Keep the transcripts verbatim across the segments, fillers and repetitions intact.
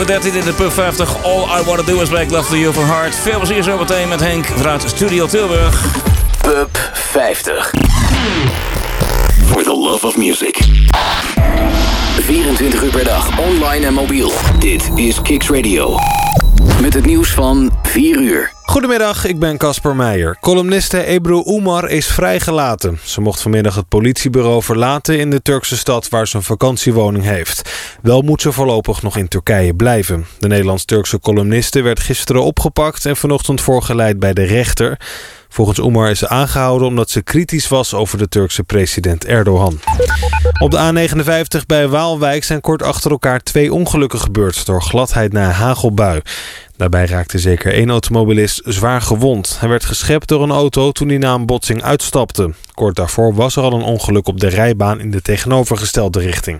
nummer dertien in de Pub vijftig. All I Wanna Do Is Make Love To You From Heart. Veel plezier zo meteen met Henk vanuit Studio Tilburg. Pub vijftig. For the love of music. vierentwintig uur per dag, online en mobiel. Dit is Kicks Radio. Met het nieuws van vier uur. Goedemiddag, ik ben Casper Meijer. Columniste Ebru Umar is vrijgelaten. Ze mocht vanmiddag het politiebureau verlaten in de Turkse stad waar ze een vakantiewoning heeft. Wel moet ze voorlopig nog in Turkije blijven. De Nederlands-Turkse columniste werd gisteren opgepakt en vanochtend voorgeleid bij de rechter. Volgens Umar is ze aangehouden omdat ze kritisch was over de Turkse president Erdogan. Op de A negenenvijftig bij Waalwijk zijn kort achter elkaar twee ongelukken gebeurd door gladheid na een hagelbui. Daarbij raakte zeker één automobilist zwaar gewond. Hij werd geschept door een auto toen hij na een botsing uitstapte. Kort daarvoor was er al een ongeluk op de rijbaan in de tegenovergestelde richting.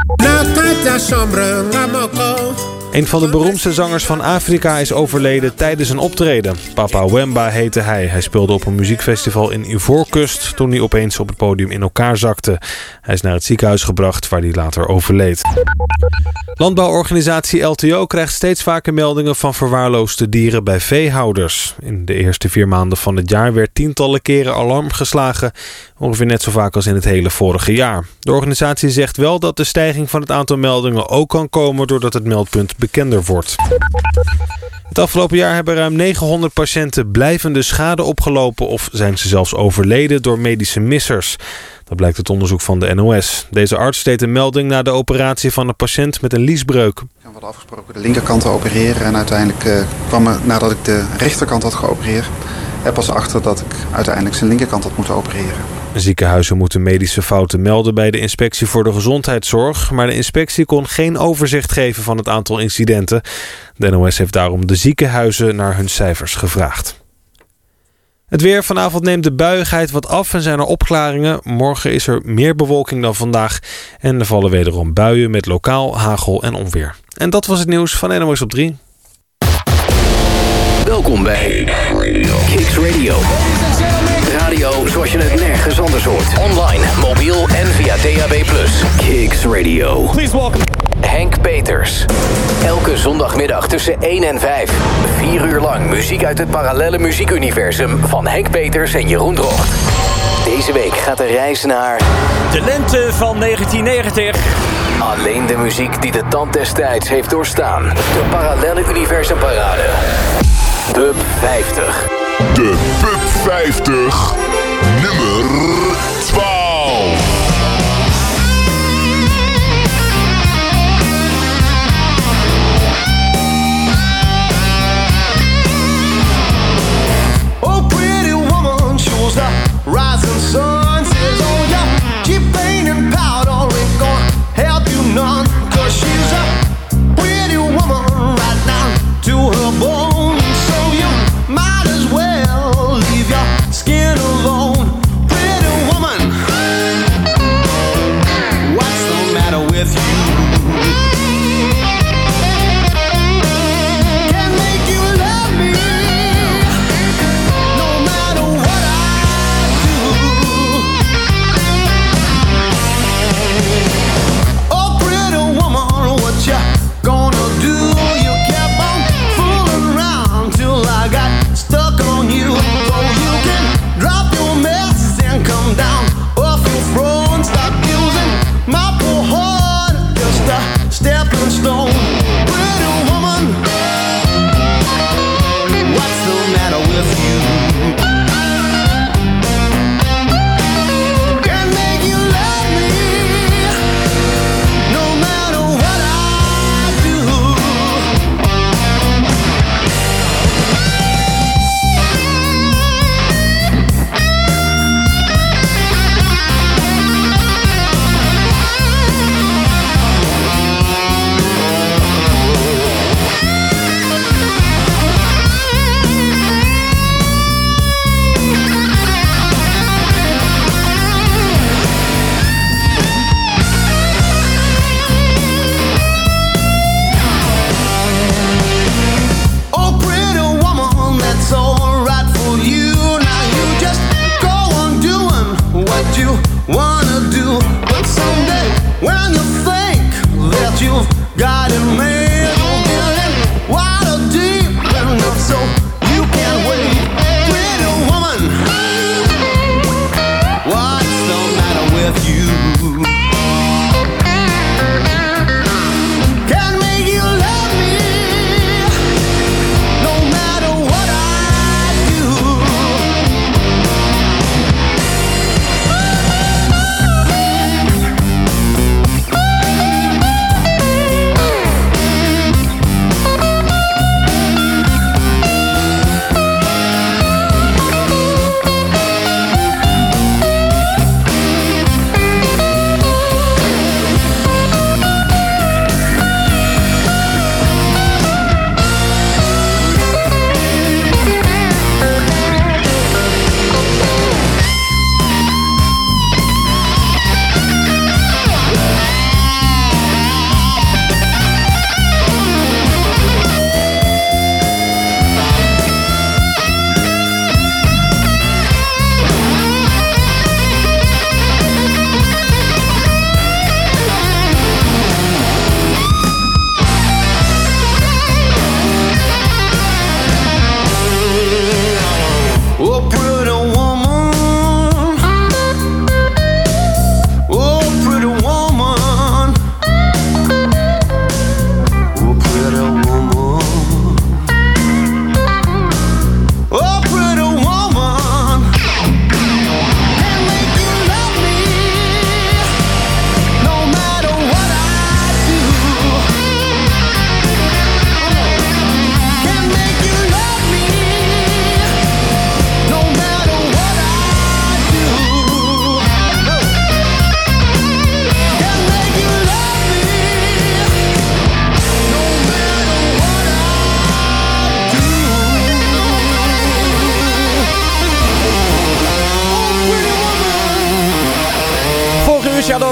Een van de beroemdste zangers van Afrika is overleden tijdens een optreden. Papa Wemba heette hij. Hij speelde op een muziekfestival in Ivoorkust toen hij opeens op het podium in elkaar zakte. Hij is naar het ziekenhuis gebracht waar hij later overleed. Landbouworganisatie L T O krijgt steeds vaker meldingen van verwaarloosde dieren bij veehouders. In de eerste vier maanden van het jaar werd tientallen keren alarm geslagen. Ongeveer net zo vaak als in het hele vorige jaar. De organisatie zegt wel dat de stijging van het aantal meldingen ook kan komen doordat het meldpunt bekender wordt. Het afgelopen jaar hebben ruim negenhonderd patiënten blijvende schade opgelopen of zijn ze zelfs overleden door medische missers. Dat blijkt uit onderzoek van de N O S. Deze arts deed een melding na de operatie van een patiënt met een liesbreuk. We hadden afgesproken de linkerkant te opereren en uiteindelijk uh, kwam er nadat ik de rechterkant had geopereerd, er pas achter dat ik uiteindelijk zijn linkerkant had moeten opereren. Ziekenhuizen moeten medische fouten melden bij de Inspectie voor de Gezondheidszorg, maar de inspectie kon geen overzicht geven van het aantal incidenten. De N O S heeft daarom de ziekenhuizen naar hun cijfers gevraagd. Het weer. Vanavond neemt de buiigheid wat af en zijn er opklaringen. Morgen is er meer bewolking dan vandaag. En er vallen wederom buien met lokaal hagel en onweer. En dat was het nieuws van N O S op drie. Welkom bij Kicks Radio. Radio zoals je het nergens anders hoort. Online, mobiel en via D A B plus. Kicks Radio. Please welcome Henk Peters. Elke zondagmiddag tussen één en vijf. Vier uur lang muziek uit het parallelle muziekuniversum van Henk Peters en Jeroen Drocht. Deze week gaat de reis naar de lente van negentien negentig. Alleen de muziek die de tand des tijds heeft doorstaan. De parallelle universum parade. Pub vijftig. De Pub vijftig, nummer twaalf. Oh, pretty woman shows up, rising sun says, oh yeah, keep painting powder ain't gonna help you none, cause she's a pretty woman right down to her bones, so you might as well leave your skin alone. Pretty woman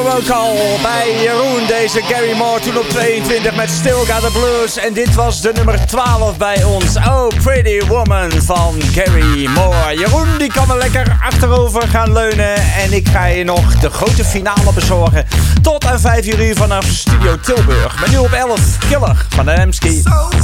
ook al bij Jeroen, deze Gary Moore, toen op tweeëntwintig met Still Got the Blues. En dit was de nummer twaalf bij ons. Oh, Pretty Woman van Gary Moore. Jeroen die kan er lekker achterover gaan leunen. En ik ga je nog de grote finale bezorgen. Tot aan vijf uur vanaf Studio Tilburg. Met nu op elf, Killer van de Adamski.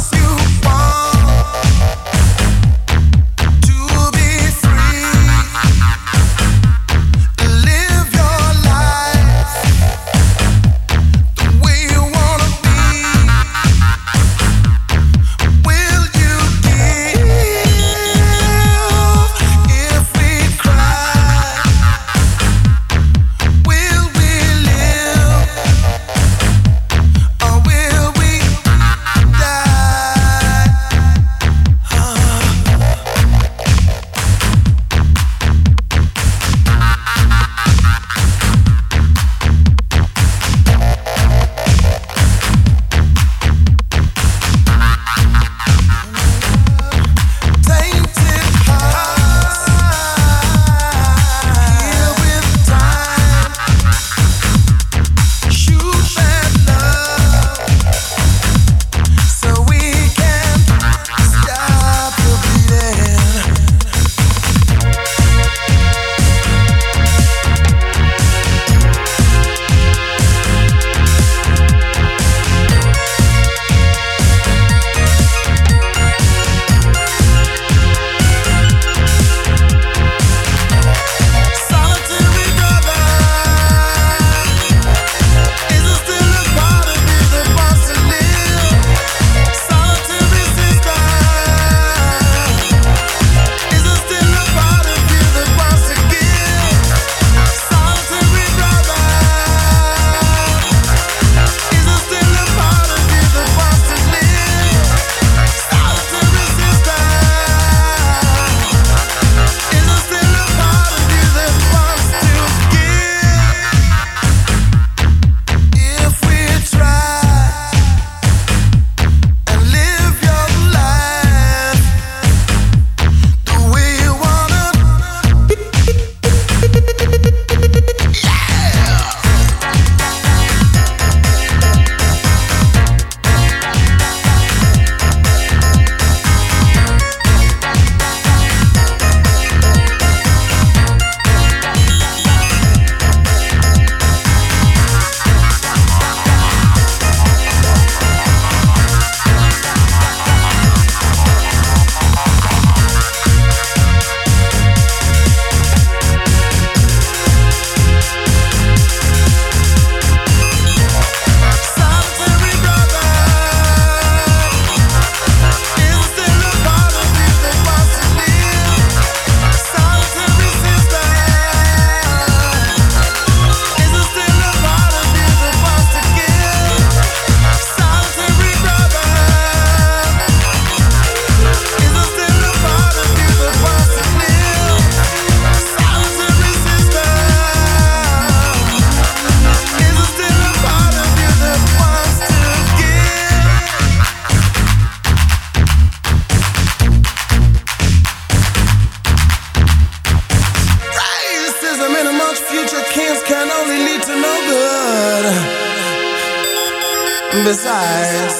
Besides,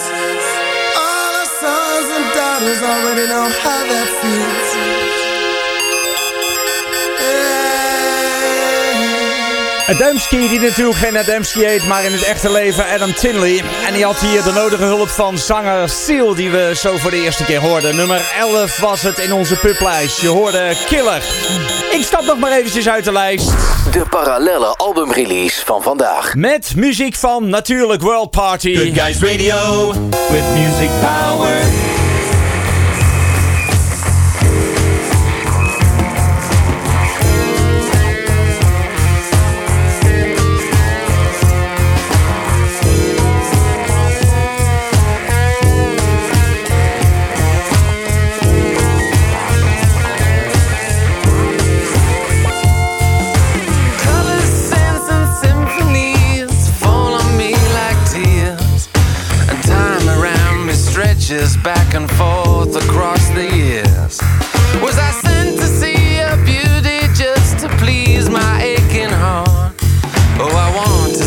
all our sons and daughters already know how that feels. Adamski, die natuurlijk geen Adamski heet, maar in het echte leven Adam Tinley. En die had hier de nodige hulp van zanger Seal, die we zo voor de eerste keer hoorden. Nummer elf was het in onze publijst. Je hoorde Killer. Ik stap nog maar eventjes uit de lijst. De parallelle albumrelease van vandaag. Met muziek van natuurlijk World Party. Good Guys Radio, with music power. Back and forth across the years. Was I sent to see your beauty just to please my aching heart? Oh, I want to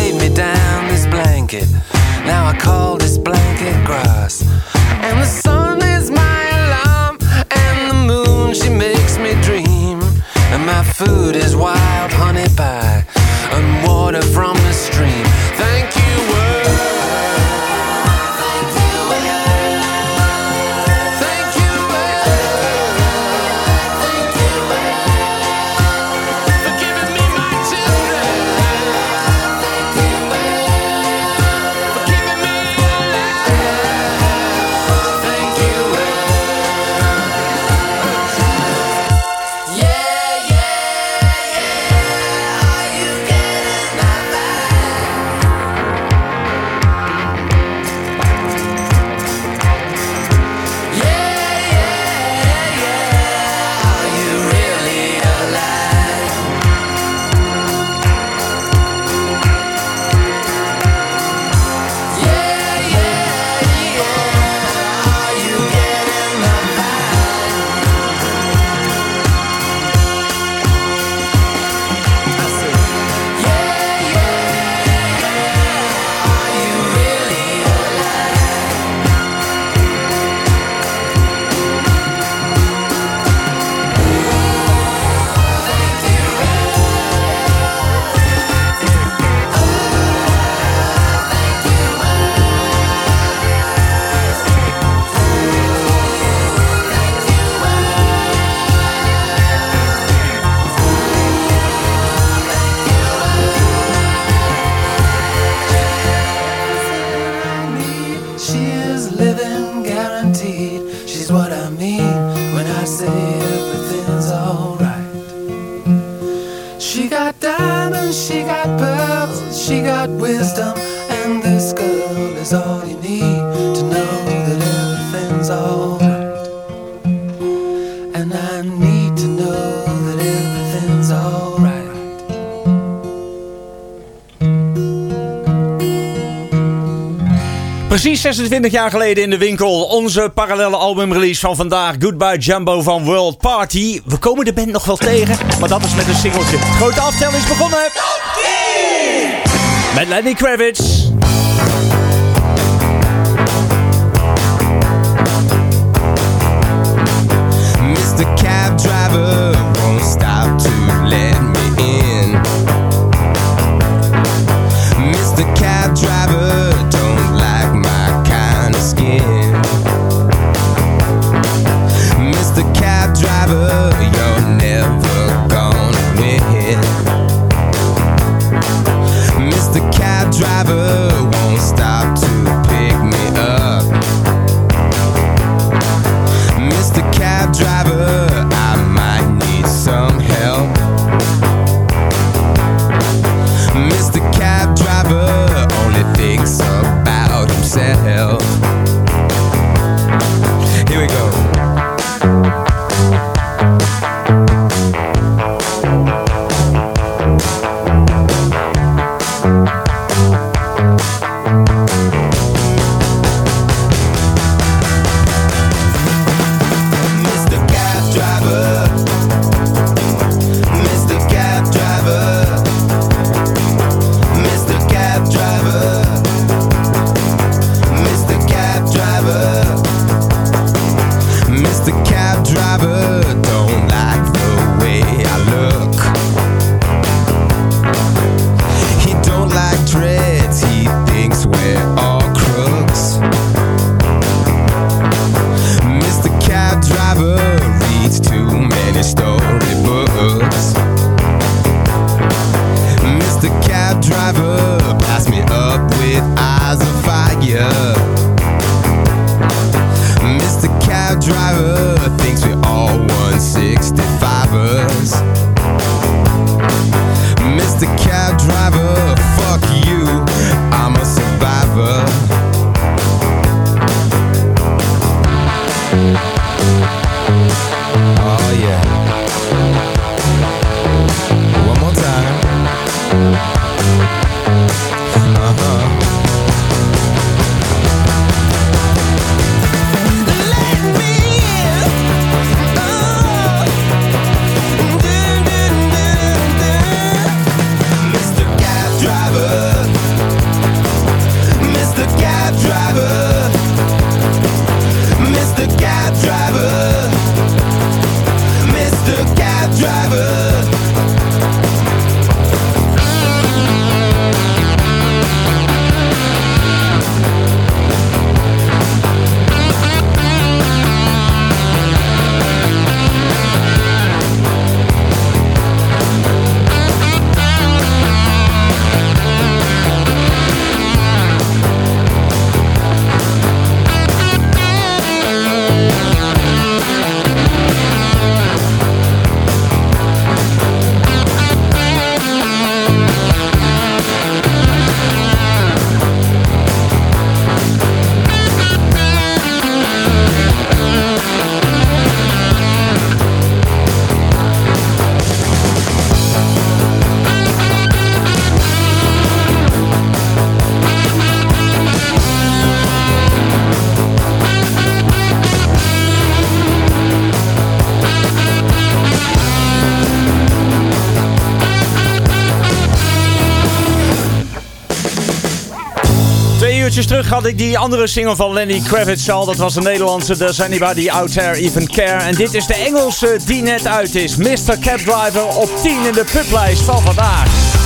laid me down this blanket. Now I call this blanket grass. And the sun is my alarm, and the moon, she makes me dream. And my food is wild honey pie and water from the stream. Thank you, world. Thank you, world. Thank you, world. Thank you, world. For giving me my children. Thank you, world. For keeping me alive. Thank you, world. Yeah, yeah, yeah. Are you getting my vibe? Yeah, yeah, yeah. Are you really alive? Yeah, yeah, yeah. Are you getting my vibe? I said, yeah, yeah, yeah. Are you really She is living guaranteed. She's what I mean when I say everything's alright. She got diamonds, she got pearls, she got wisdom, and this girl is all you need to know that everything's alright. And I need to know that everything's alright. Precies zesentwintig jaar geleden in de winkel. Onze parallele albumrelease van vandaag. Goodbye Jumbo van World Party. We komen de band nog wel tegen, maar dat is met een singeltje. Het grote aftel is begonnen. Met Lenny Kravitz. Mister Cab Driver won't stop to let me in. Mister Cab Driver don't like my kind of skin. Mister Cab Driver, you're never gonna win. Mister Cab Driver won't stop to pick me up. Mister Cab Driver, I might need some help. Mister Cab Driver only thinks about himself. Here we go. uurtjes terug had ik die andere single van Lenny Kravitz al. Dat was de Nederlandse Does Anybody Out There Even Care. En dit is de Engelse die net uit is. mister Cab Driver op tien in de publijst van vandaag.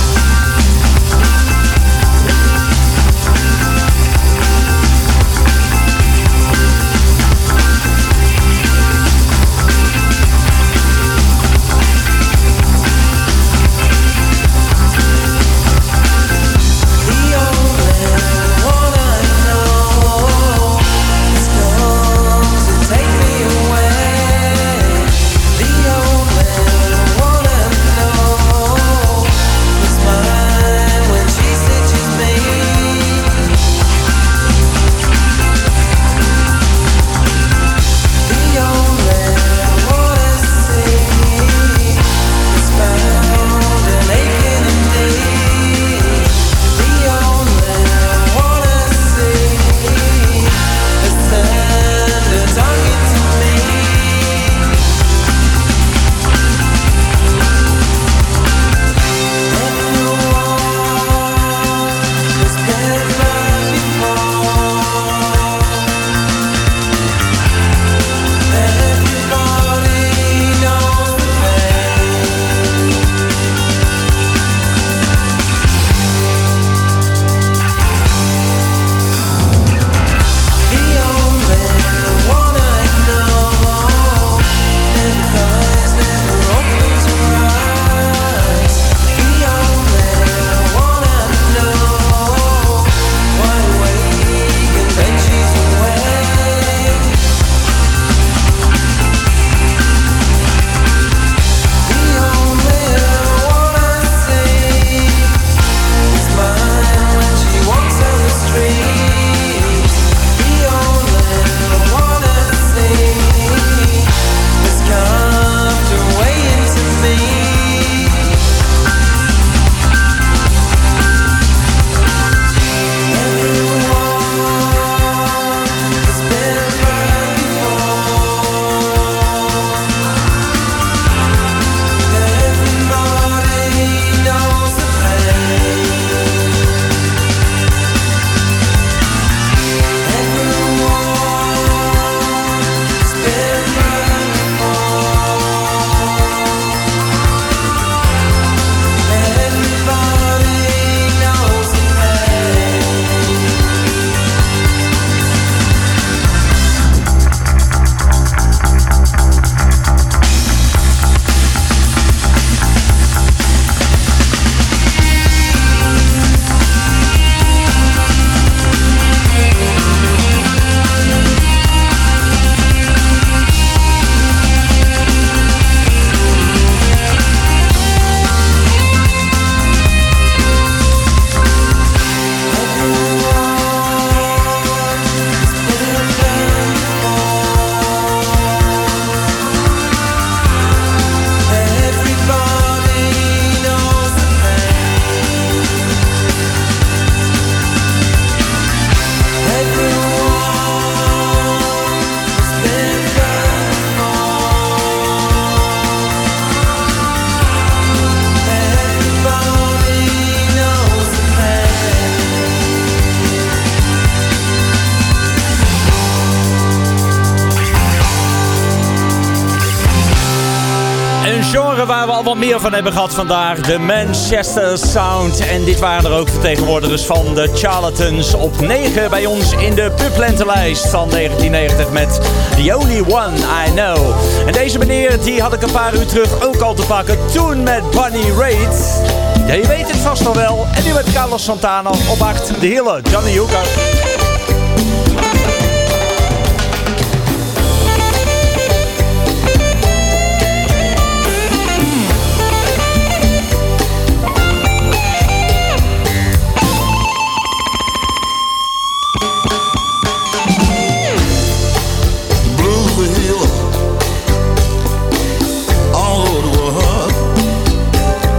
Waar we al wat meer van hebben gehad vandaag. De Manchester Sound. En dit waren er ook vertegenwoordigers van de Charlatans. Op negen bij ons in de publentenlijst van negentien negentig met The Only One I Know. En deze meneer die had ik een paar uur terug ook al te pakken. Toen met Bonnie Raitt. Ja, je weet het vast nog wel. En nu met Carlos Santana op acht. De hele Johnny Hooker.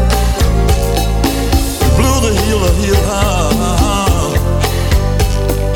Blue the hill, hill high.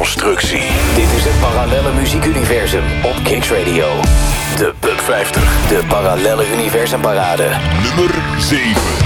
constructie. Dit is het parallelle muziekuniversum op Kicks Radio. De Pub vijftig. De parallelle universumparade. Nummer zeven.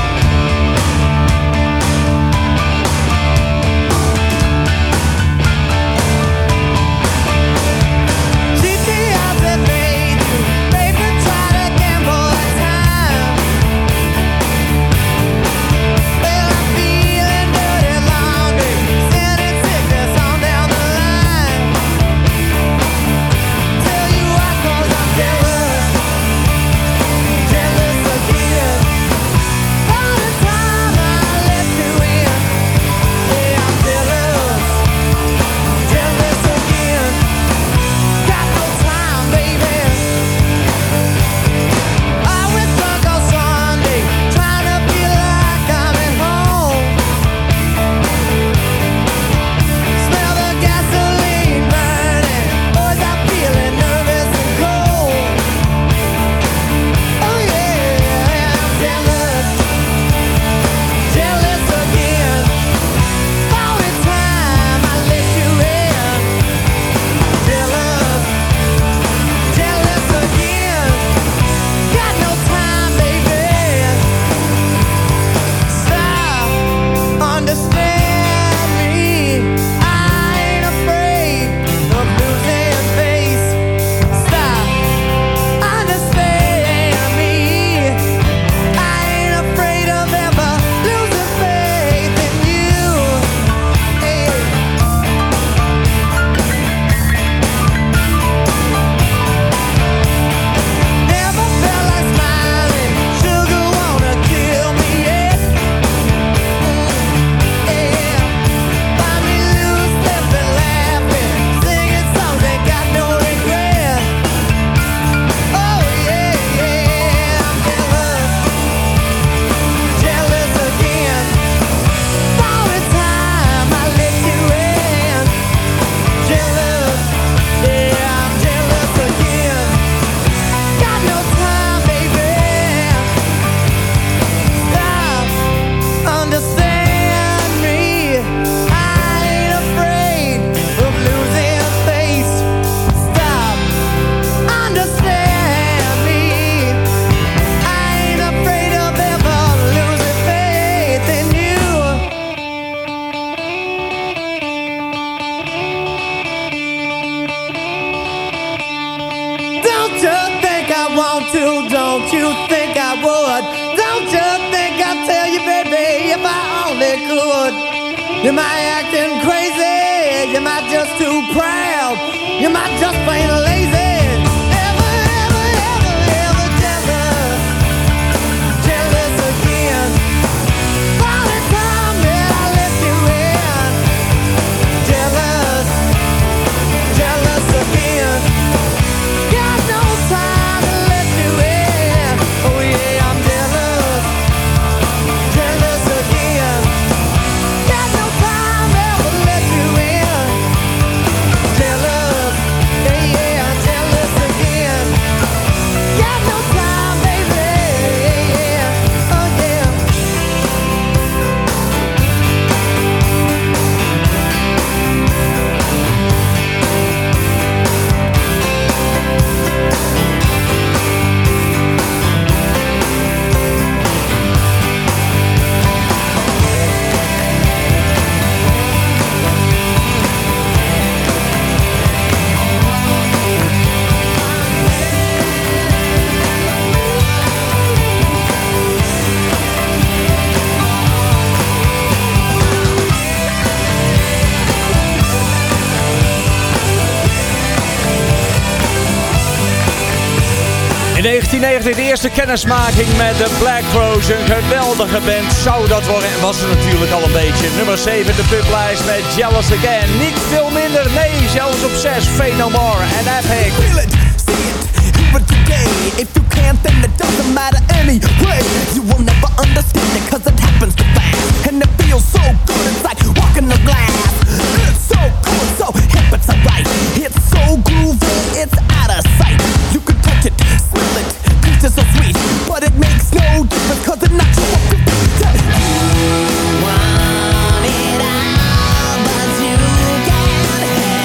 Am I acting crazy? Am I just too proud? Am I just plain lazy? Ever, ever, ever, ever jealous? Jealous again? All the time that I let you in. Jealous, jealous again? Got no time to let you in. Oh yeah, I'm jealous, jealous again. Got no time ever let you in. Jealous, yeah, yeah, I'm jealous again. Got no time, baby, yeah, yeah, oh yeah. In negentien negentig de eerste kennismaking met de Black Crowes. Een geweldige band zou dat worden. En was het natuurlijk al een beetje. Nummer zeven de publijst met Jealous Again. Niet veel minder, nee, zelfs op zes. Fade No More en Epic. Feel it, see it, hear it today. If you can't, then it doesn't matter anyway. You will never understand it, cause it happens too fast. And it feels so good, it's like walking the glass. It's so cool, so hip, it's alright. It's so groovy, it's out of sight. You can touch it, smell it, taste it so sweet. But it makes no difference, cause it knocks you off your feet. You want it all, but you can't have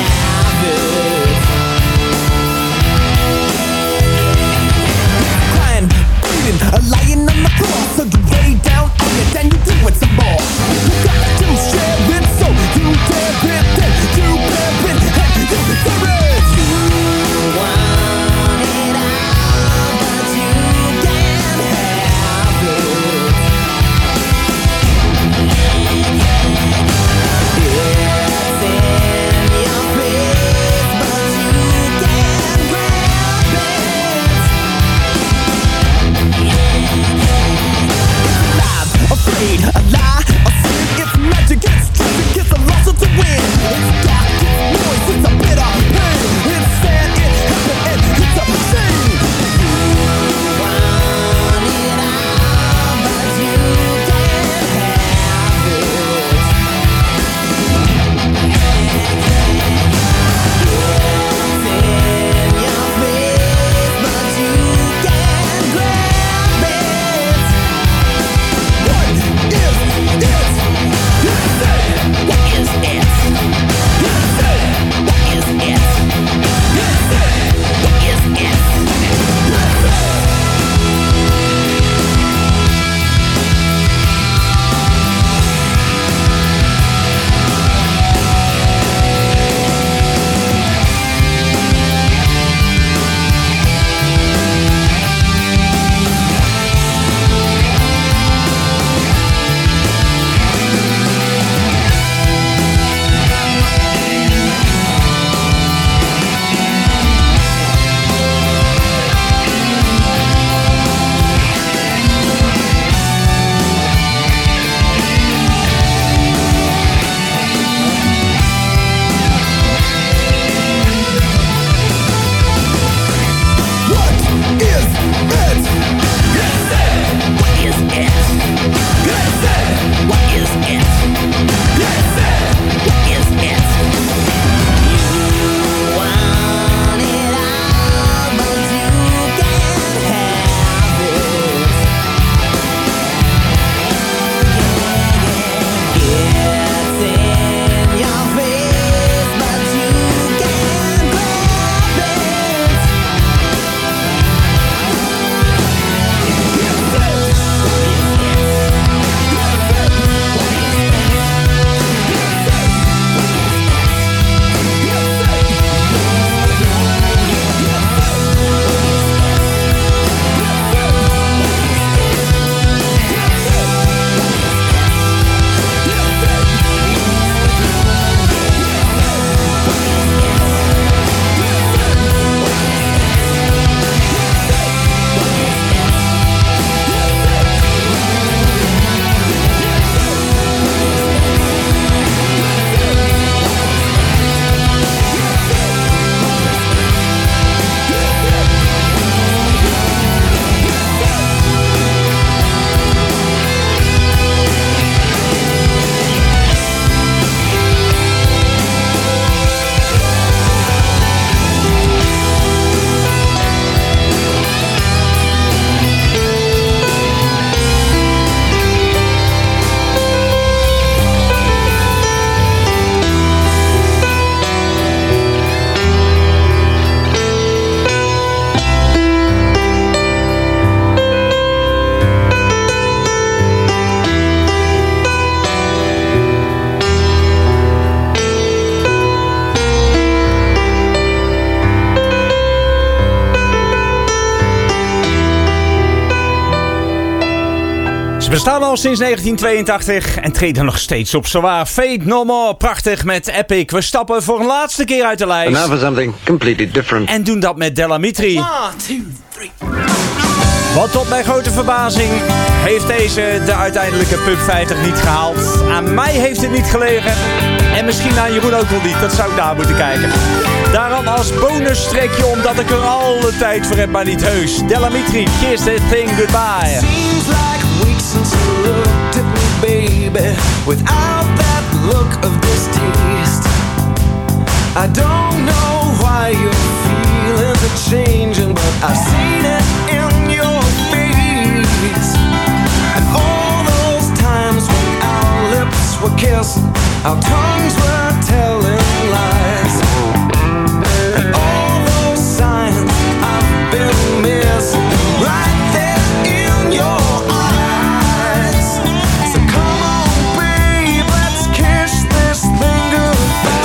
Ze bestaan al sinds negentien tweeëntachtig en treden nog steeds op zwaar. Fate No More, prachtig met Epic. We stappen voor een laatste keer uit de lijst. And now for something completely different. En doen dat met Della Mitri. one, two, three. Want tot mijn grote verbazing heeft deze de uiteindelijke Pub vijftig niet gehaald. Aan mij heeft het niet gelegen. En misschien aan Jeroen ook wel niet. Dat zou ik daar moeten kijken. Daarom als bonusstrekje omdat ik er alle tijd voor heb, maar niet heus. Della Mitri, Kiss That Thing Goodbye. Seems like weeks since you looked at me, baby, without that look of distaste. I don't know why your feelings are changing, but I've seen it in your face. And all those times when our lips were kissing, our tongues were telling lies. And all those signs I've been missing, right there in your eyes. So come on, babe, let's kiss this thing goodbye.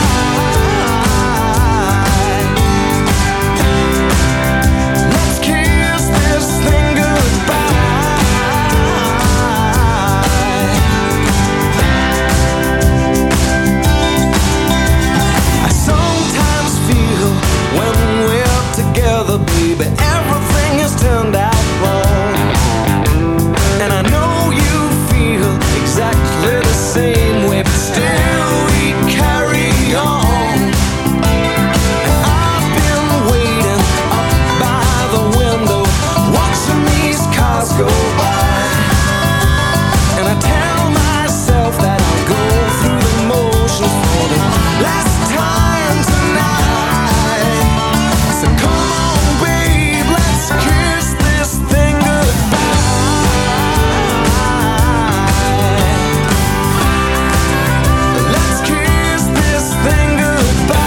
Let's kiss this thing goodbye. I sometimes feel when we're together, baby, everything has turned out wrong. And I know you feel exactly the same way, but still we carry on. And I've been waiting up by the window, watching these cars go by. And I tell myself that I'll go through the motions for the last time tonight. So come on, babe, let's kiss this thing goodbye. Let's kiss this thing goodbye.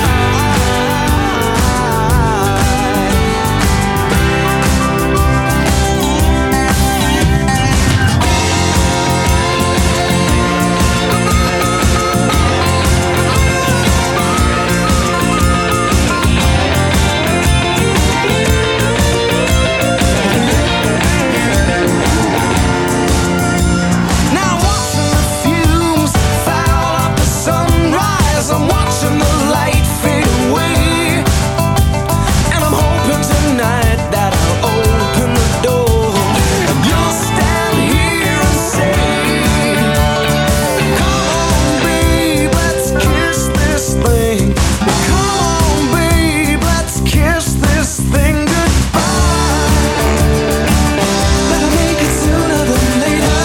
Now watching the fumes foul up the sunrise, I'm watching the light fade away. And I'm hoping tonight that I'll open the door and you'll stand here and say, come on, babe, let's kiss this thing. Come on, babe, let's kiss this thing goodbye. Better make it sooner than later,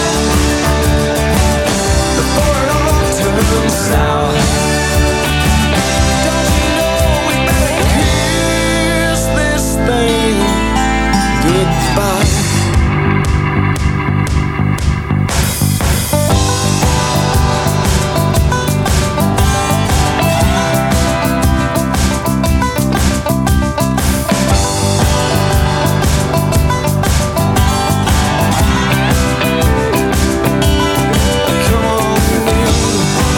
before it all turns sour. Don't you know we better kiss this thing goodbye. Come on, babe,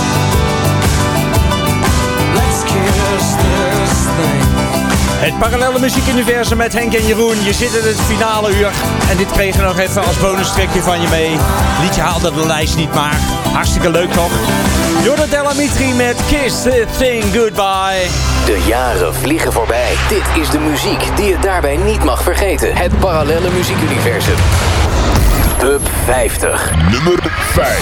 let's kiss this thing. Het parallele muziekuniversum met Henk en Jeroen. Je zit in het finale uur. En dit kreeg je nog even als bonustrekje van je mee. Liedje haalde de lijst niet, maar hartstikke leuk toch? Jorda Della Mitri met Kiss This Thing Goodbye. De jaren vliegen voorbij. Dit is de muziek die je daarbij niet mag vergeten. Het parallele muziekuniversum. Pub vijftig. Nummer vijf.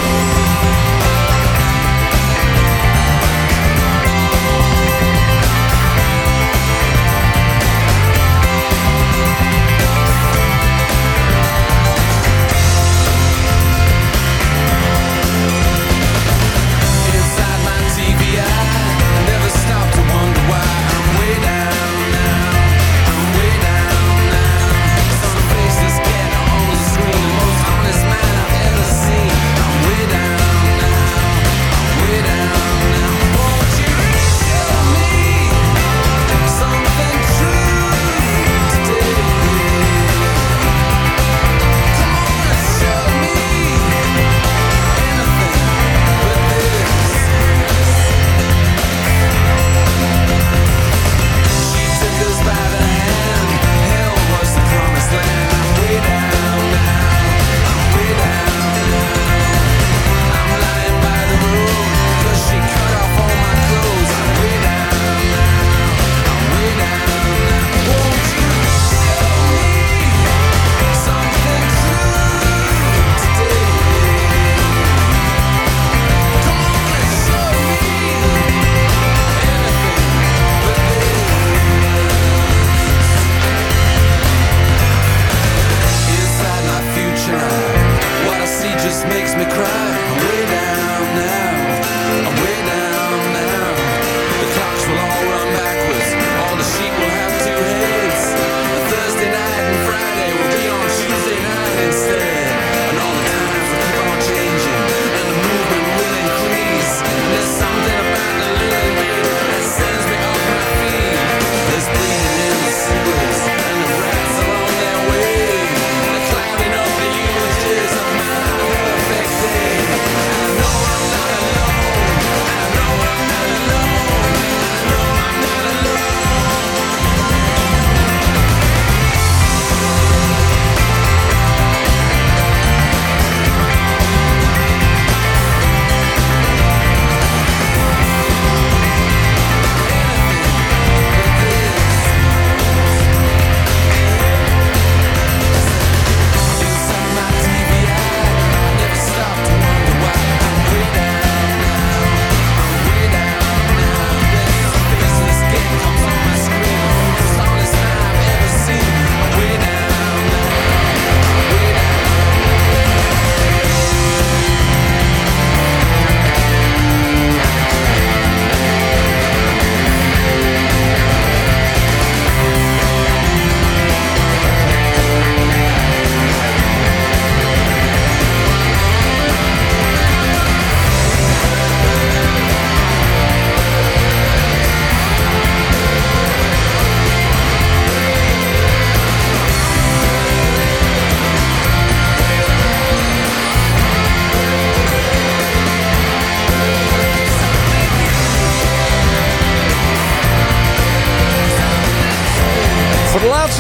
Inside my T V, I never stop to wonder why I'm way down now. I'm way down now. Some faces get on the screen, the most honest man I've ever seen. I'm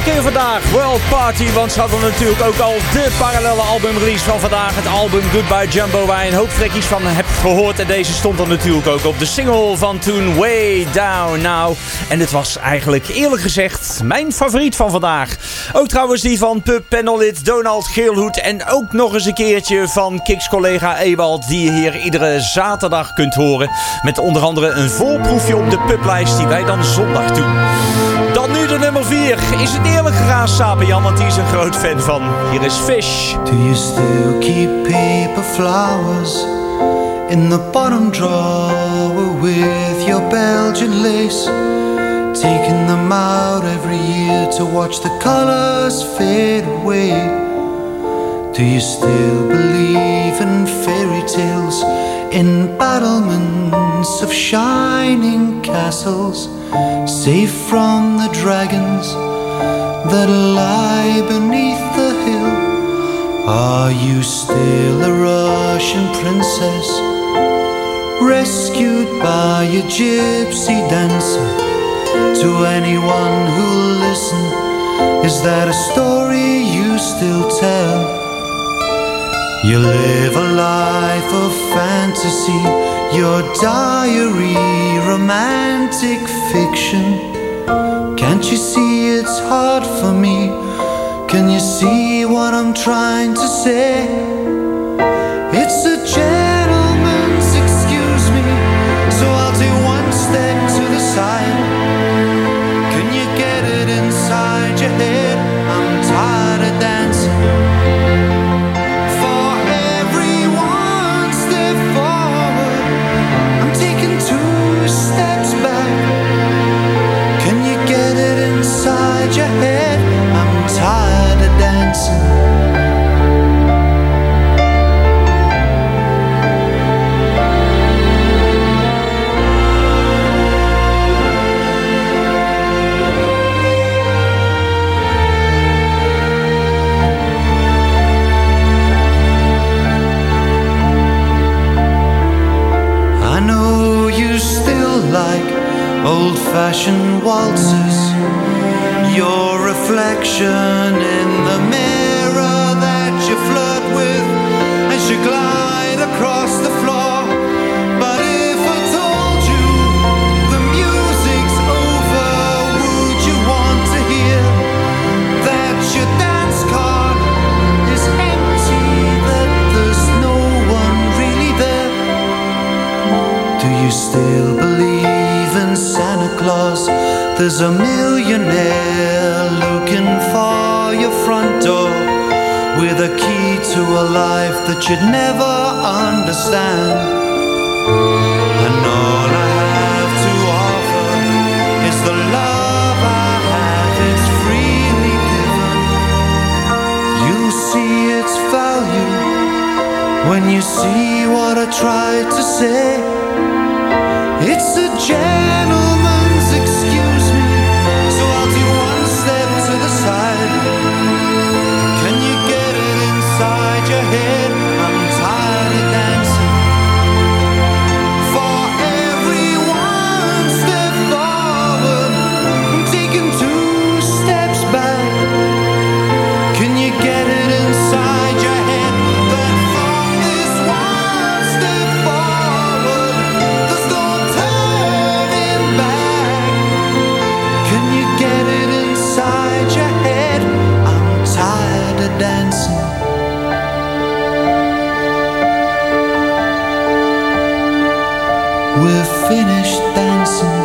keer vandaag World Party, want ze hadden natuurlijk ook al de parallele albumrelease van vandaag. Het album Goodbye Jumbo, waar je een hoop trekjes van hebt gehoord. En deze stond er natuurlijk ook op. De single van toen, Way Down Now. En dit was eigenlijk eerlijk gezegd mijn favoriet van vandaag. Ook trouwens die van Pub panellid Donald Geelhoed. En ook nog eens een keertje van Kiks collega Ewald, die je hier iedere zaterdag kunt horen. Met onder andere een voorproefje op de publijst die wij dan zondag doen. Dan nu de nummer vier. Is het eerlijk gegaan, Sabian? Want die is een groot fan van. Hier is Fish. Do you still keep paper flowers in the bottom drawer with your Belgian lace? Taking them out every year to watch the colors fade away. Do you still believe in fairy tales, in battlements of shining castles, safe from the dragons that lie beneath the hill? Are you still a Russian princess, rescued by a gypsy dancer? To anyone who'll listen, is that a story you still tell? You live a life of fantasy, your diary romantic fiction. Can't you see it's hard for me? Can you see what I'm trying to say? It's a gentleman's excuse me, so I'll take one step to the side. Can you get it inside your head? I'm tired of dancing. For every one step forward, I'm taking two steps back. Can you get it inside your head? I'm tired of dancing. I know you still like old-fashioned waltzes, your reflection in the mirror that you flirt with as you glide across the floor. But if I told you the music's over, would you want to hear that your dance card is empty, that there's no one really there? Do you still believe in Santa Claus? There's a millionaire looking for your front door with a key to a life that you'd never understand. And all I have to offer is the love I have, it's freely given. You'll see its value when you see what I tried to say. It's a gentleman's excuse me, so I'll do one step to the side. Can you get it inside your head? I'm tired of dancing. For every one step forward, I'm taking two steps back. Can you get it inside your head? That from this one step forward, there's no turning back. Can you get it inside your head? I'm tired of dancing. We're finished dancing.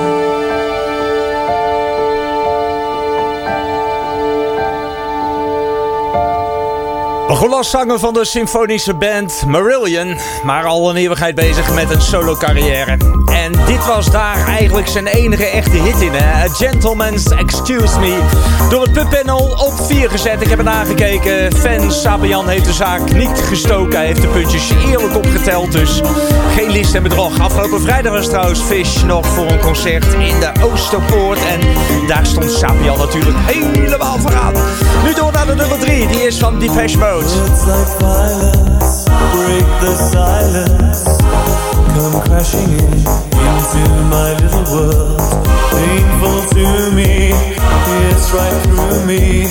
Begon als zanger van de symfonische band Marillion, maar al een eeuwigheid bezig met een solo carrière. En dit was daar eigenlijk zijn enige echte hit in, hè? A Gentleman's Excuse Me. Door het pubpanel op vier gezet. Ik heb het nagekeken. Fan Sabian heeft de zaak niet gestoken. Hij heeft de puntjes eerlijk opgeteld, dus geen list en bedrog. Afgelopen vrijdag was trouwens Fish nog voor een concert in de Oosterpoort. En daar stond Sabian natuurlijk helemaal vooraan. Nu door naar de nummer drie. Die is van Depeche Mode. Words like violence break the silence, come crashing in into my little world. Painful to me, it's right through me.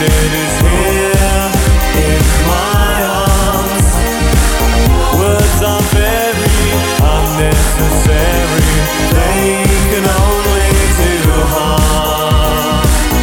needed is here in my arms. Words are very unnecessary, they can only do harm.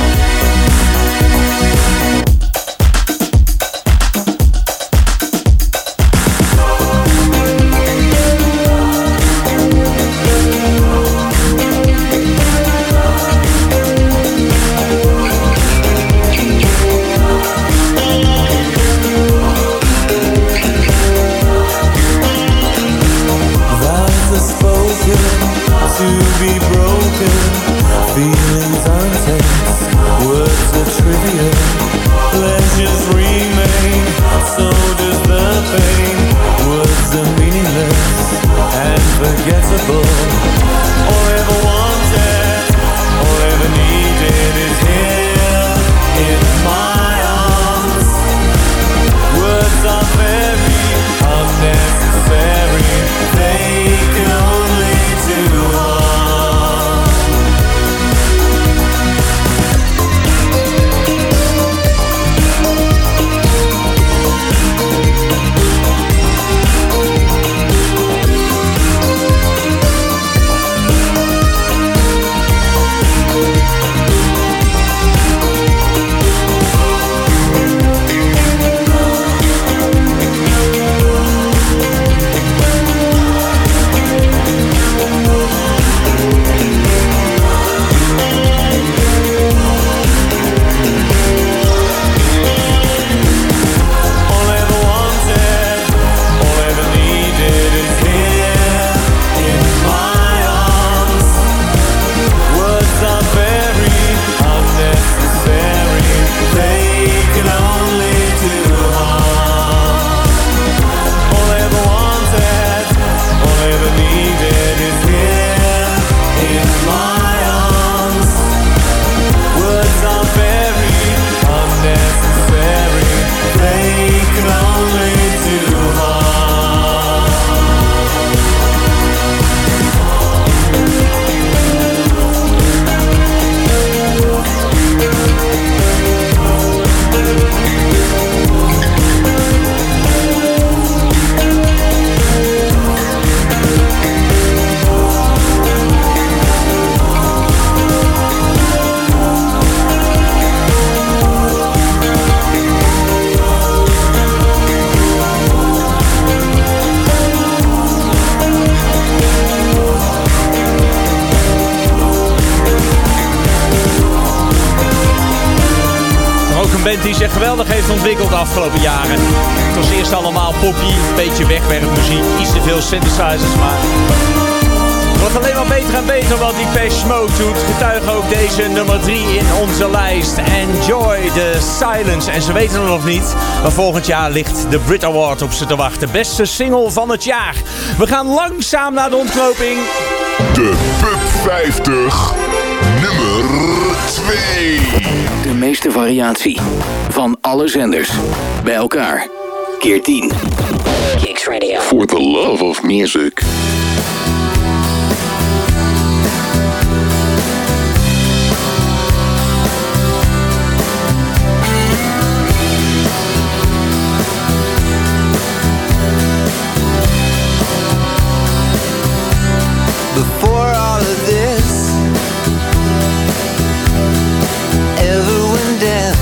To be broken, feelings intense, words are trivial, pleasures remain, so does the pain. Words are meaningless and forgettable. All I ever wanted, all I ever needed is here in my arms. Words are very unnecessary, they can only do harm. Die zich geweldig heeft ontwikkeld de afgelopen jaren. Het was eerst allemaal poppy, een beetje wegwerkmuziek, iets te veel synthesizers, maar het wordt alleen maar beter en beter wat die Depeche Mode doet. Getuige ook deze nummer drie in onze lijst. Enjoy the Silence. En ze weten het nog niet, maar volgend jaar ligt de Brit Award op ze te wachten. Beste single van het jaar. We gaan langzaam naar de ontknoping. De Pub vijftig, nummer twee. De meeste variatie van alle zenders bij elkaar. Keer tien. Kicks Radio. For the love of music. Before all of this ever went down,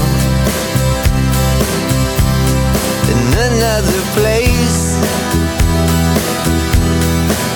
in another place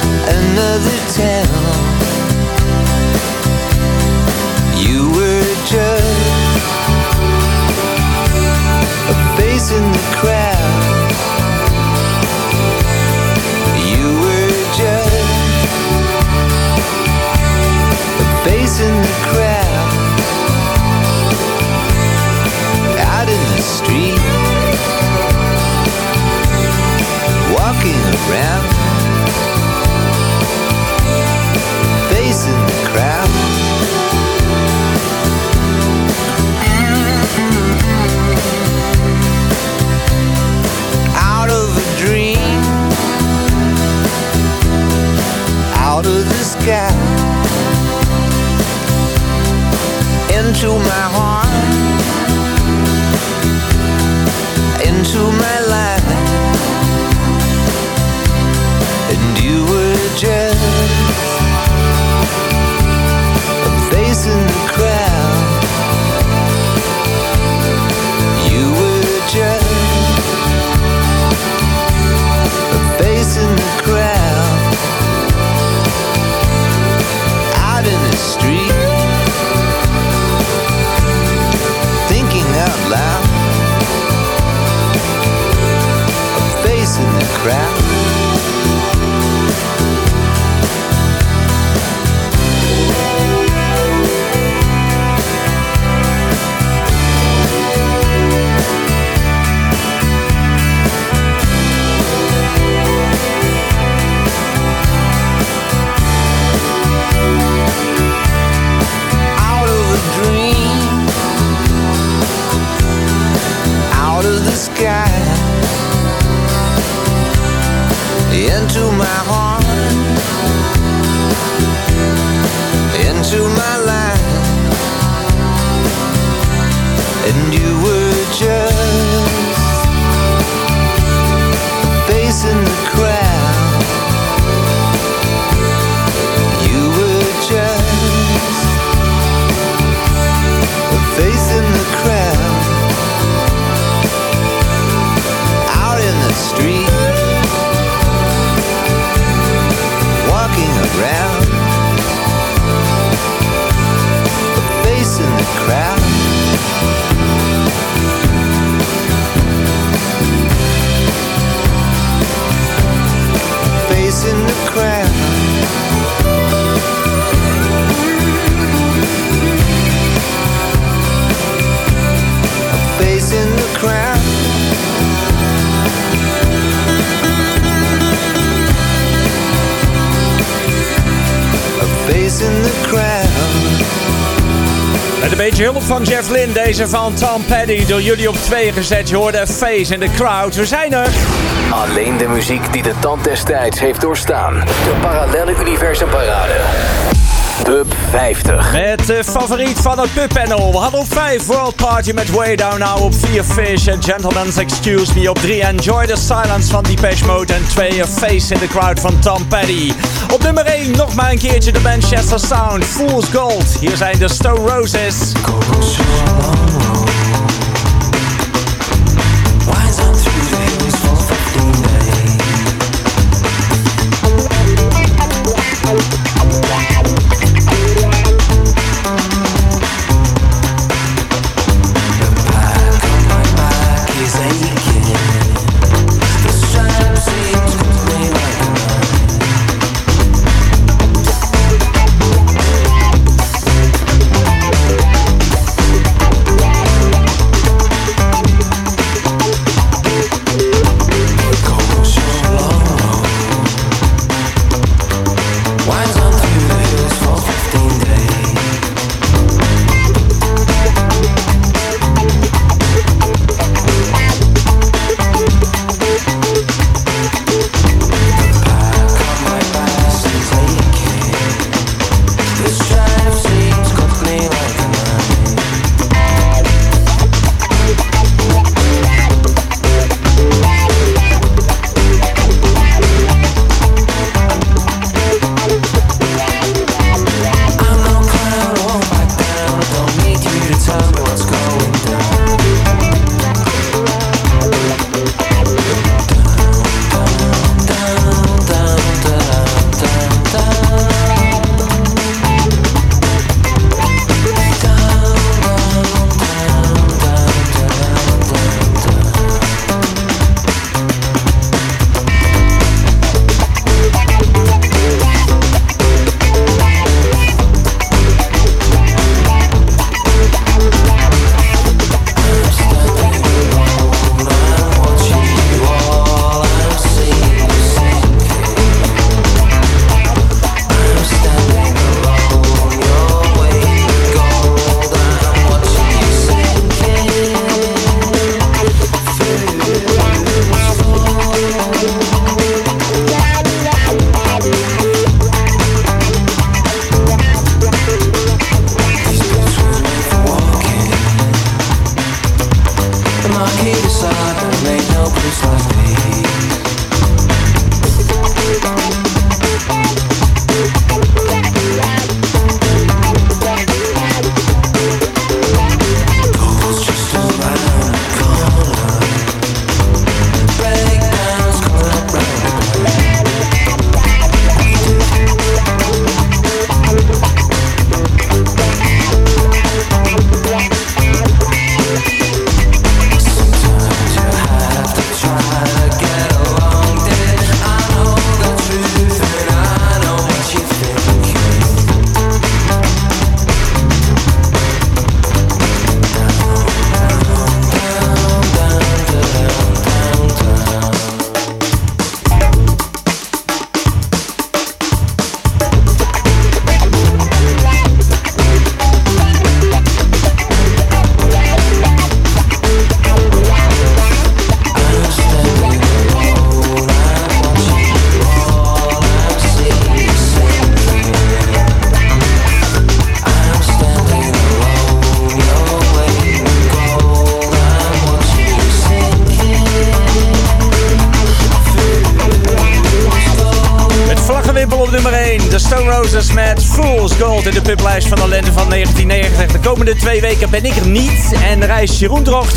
crowd. Into my heart, into my life, and you were just facing the crowd. You were just facing the crowd out in the street. Around, facing the crowd. Facing the crowd. Facing the crowd. Facing the crowd. Met een beetje hulp van Jeff Lynne, deze van Tom Petty, door jullie op twee gezet. Je hoorde Face in the Crowd. We zijn er. Alleen de muziek die de tand des tijds heeft doorstaan. De Parallelle Universum Parade. Pub vijftig. Met de favoriet van het pubpanel. We hadden op vijf World Party met Way Down Now. Op vier Fish en Gentleman's Excuse Me. Op drie Enjoy the Silence van Depeche Mode. En twee Face in the Crowd van Tom Petty. Op nummer één nog maar een keertje de Manchester Sound. Fool's Gold. Hier zijn de Stone Roses. Long day Roses met Fool's Gold in de publijst van de lente van negentien negentig. De komende twee weken ben ik er niet en reist Jeroen Drocht